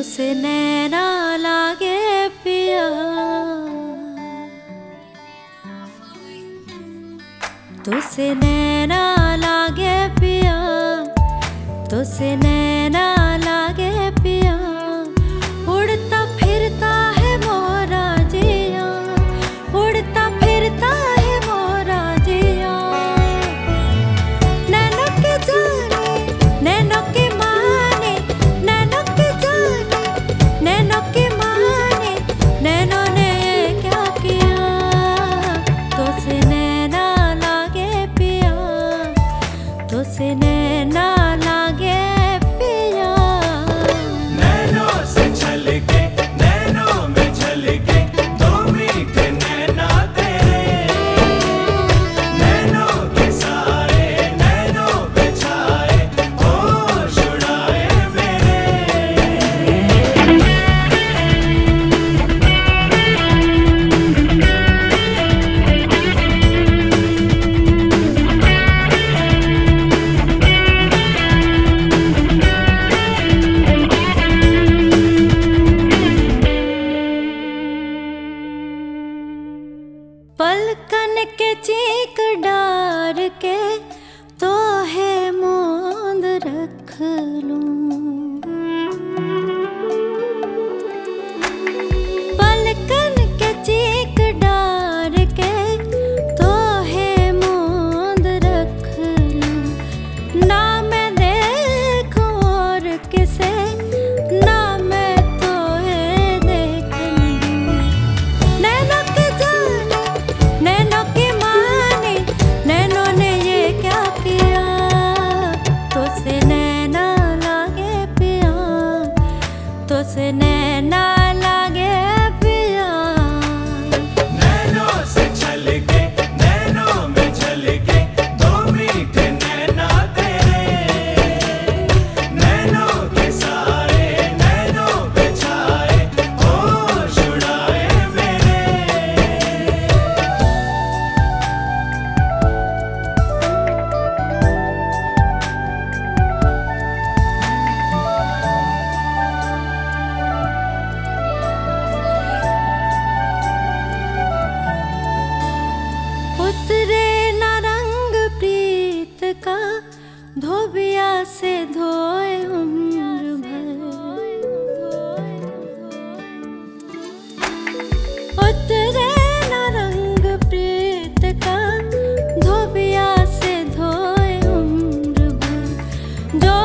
तुझसे नैना लागे पिया, तुझसे नैना लागे पिया, तुझसे नैना लागे पिया। उड़ता फिरता है मोरा जिया, उड़ता फिरता है मोरा जिया। नैनों के जाने नैनों के माने, नैनों के जाने नैनों के माने, नैनों ने क्या किया। तुझसे नैना लागे पिया, तुझसे नैना लागे पिया। नैनों से छलके नैनों में झलके दो मीठे नैना तेरे, नैनों के साए नैनों पे छाए होश उड़ाए मेरे। पलकन के चीक डार के तो है मोंद रख लूं। पलकन के चीक डार के तो है मोंद रख लूं। ना मैं देखूं और किसे, ना मैं तो है देखूं। नैनों के जाने नैनों के माने, नैनों ने ये क्या किया। तुझसे नैना लागे पिया, तुझसे नैना लागे पिया। नैनों से छलके नैनों में झलके दो मीठे नैना तेरे, नैनों के साए नैनों पे छाए होश उड़ाए मेरे। उतरे न रंग प्रीत का धोबिया से धोए उम्र भर। उतरे न रंग प्रीत का धोबिया से धोए उम्र भर। जो